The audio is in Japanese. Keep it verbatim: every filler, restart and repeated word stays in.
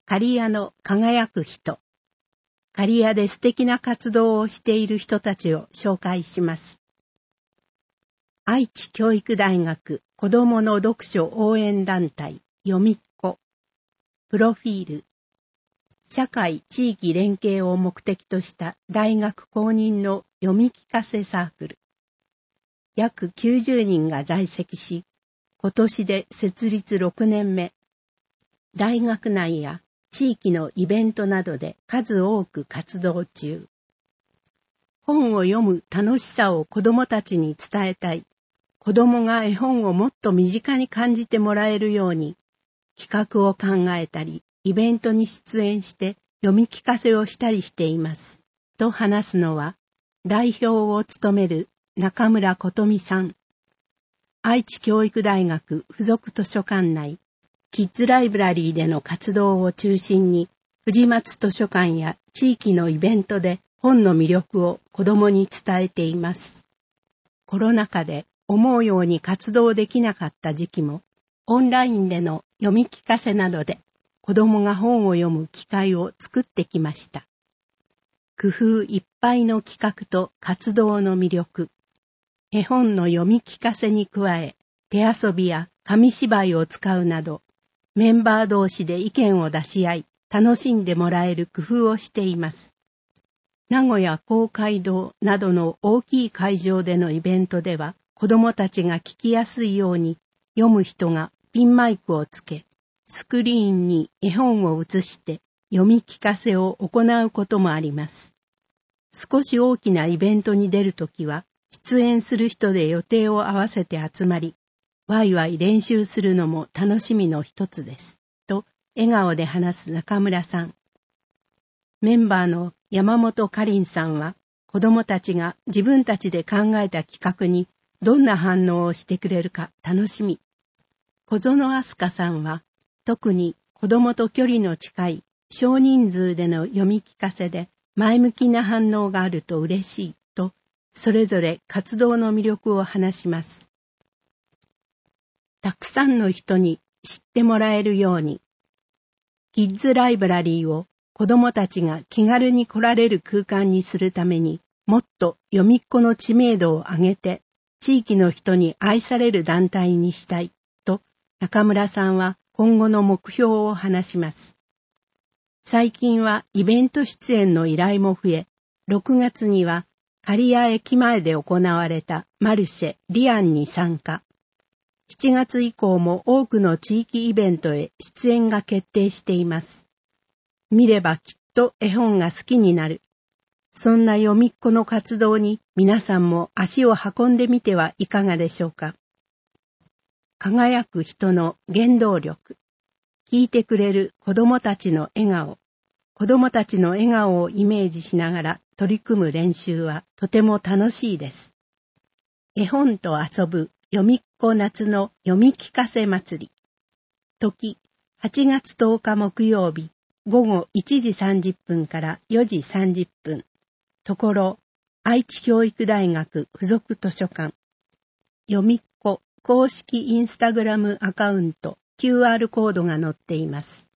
刈谷の輝く人。刈谷で素敵な活動をしている人たちを紹介します。愛知教育大学子どもの読書応援団体よみっこ。プロフィール。社会地域連携を目的とした大学公認の読み聞かせサークル。約きゅうじゅうにんが在籍し、今年で設立ろくねんめ。大学内や地域のイベントなどで数多く活動中。本を読む楽しさを子どもたちに伝えたい。子どもが絵本をもっと身近に感じてもらえるように、企画を考えたり、イベントに出演して読み聞かせをしたりしています。と話すのは、代表を務める中村琴美さん。愛知教育大学附属図書館内、キッズライブラリーでの活動を中心に、藤松図書館や地域のイベントで本の魅力を子どもに伝えています。コロナ禍で思うように活動できなかった時期も、オンラインでの読み聞かせなどで子どもが本を読む機会を作ってきました。工夫いっぱいの企画と活動の魅力。絵本の読み聞かせに加え、手遊びや紙芝居を使うなど、メンバー同士で意見を出し合い、楽しんでもらえる工夫をしています。名古屋公会堂などの大きい会場でのイベントでは、子どもたちが聞きやすいように、読む人がピンマイクをつけ、スクリーンに絵本を映して読み聞かせを行うこともあります。少し大きなイベントに出るときは、出演する人で予定を合わせて集まり、ワイワイ練習するのも楽しみの一つです。と、笑顔で話す中村さん。メンバーの山本かりんさんは、子どもたちが自分たちで考えた企画にどんな反応をしてくれるか楽しみ。小園明日香さんは、特に子どもと距離の近い少人数での読み聞かせで前向きな反応があると嬉しいと、それぞれ活動の魅力を話します。たくさんの人に知ってもらえるように、キッズライブラリーを子どもたちが気軽に来られる空間にするために、もっと読みっ子の知名度を上げて、地域の人に愛される団体にしたいと、中村さんは今後の目標を話します。最近はイベント出演の依頼も増え、ろくがつには刈谷駅前で行われたマルシェリアンに参加。しちがつ以降も多くの地域イベントへ出演が決定しています。見ればきっと絵本が好きになる。そんな読みっ子の活動に皆さんも足を運んでみてはいかがでしょうか。輝く人の原動力。聞いてくれる子どもたちの笑顔。子どもたちの笑顔をイメージしながら取り組む練習はとても楽しいです。絵本と遊ぶ読みっ子夏の読み聞かせ祭り。時、はちがつとおか木曜日、午後いちじさんじゅっぷんからよじさんじゅっぷん。ところ、愛知教育大学附属図書館。読みっ子公式インスタグラムアカウント キューアール コードが載っています。